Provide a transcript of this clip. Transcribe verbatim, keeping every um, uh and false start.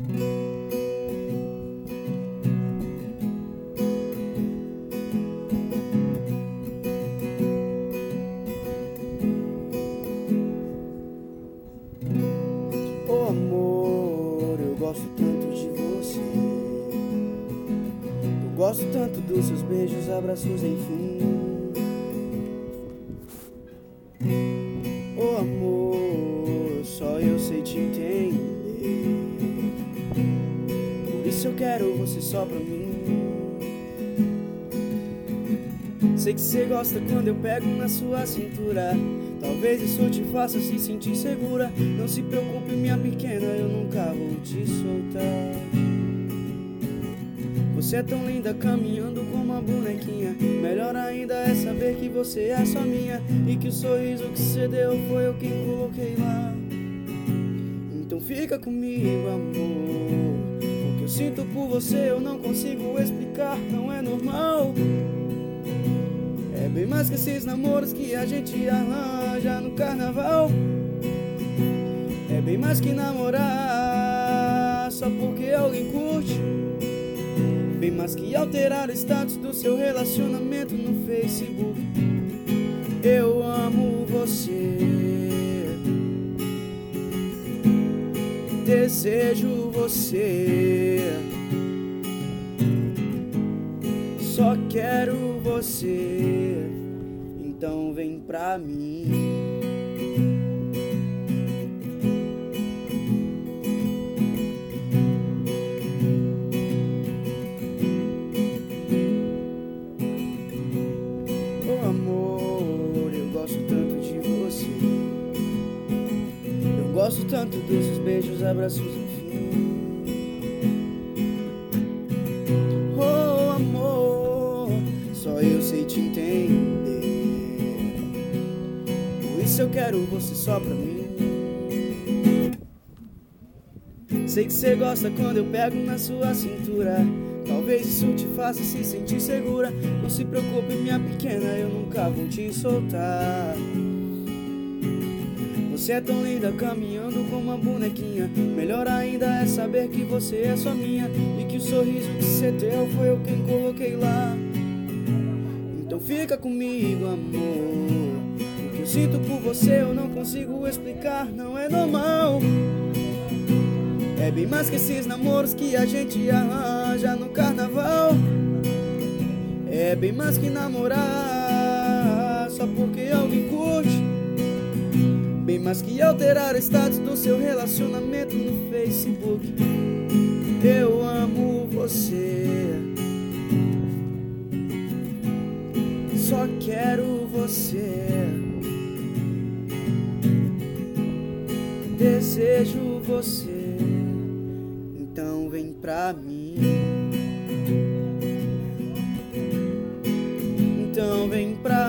Oh amor, eu gosto tanto de você. Eu gosto tanto dos seus beijos, abraços, enfim. Oh amor, só eu sei te entender. Por isso eu quero você só pra mim. Sei que você gosta quando eu pego na sua cintura. Talvez isso te faça se sentir segura. Não se preocupe, minha pequena, eu nunca vou te soltar. Você é tão linda caminhando como uma bonequinha. Melhor ainda é saber que você é só minha, e que o sorriso que você deu foi eu quem coloquei lá. Então fica comigo, amor. O que eu sinto por você eu não consigo explicar, não é normal. É bem mais que esses namoros que a gente arranja no carnaval. É bem mais que namorar só porque alguém curte. Bem mais que alterar o status do seu relacionamento no Facebook. Eu amo você, desejo você, só quero você, então vem pra mim. Oh amor, eu gosto tanto de você. Eu gosto tanto dos seus beijos, abraços, enfim. Oh amor, só eu sei te entender. Por isso eu quero você só pra mim. Sei que você gosta quando eu pego na sua cintura. Talvez isso te faça se sentir segura. Não se preocupe, minha pequena, eu nunca vou te soltar. Você é tão linda caminhando como uma bonequinha. Melhor ainda é saber que você é só minha, e que o sorriso que você deu foi eu quem coloquei lá. Então fica comigo, amor. O que eu sinto por você eu não consigo explicar, não é normal. É bem mais que esses namoros que a gente arranja no carnaval. É bem mais que namorar só porque alguém curte. Bem mais que alterar o status do seu relacionamento no Facebook. Eu amo você, só quero você, desejo você, então vem pra mim. Então vem pra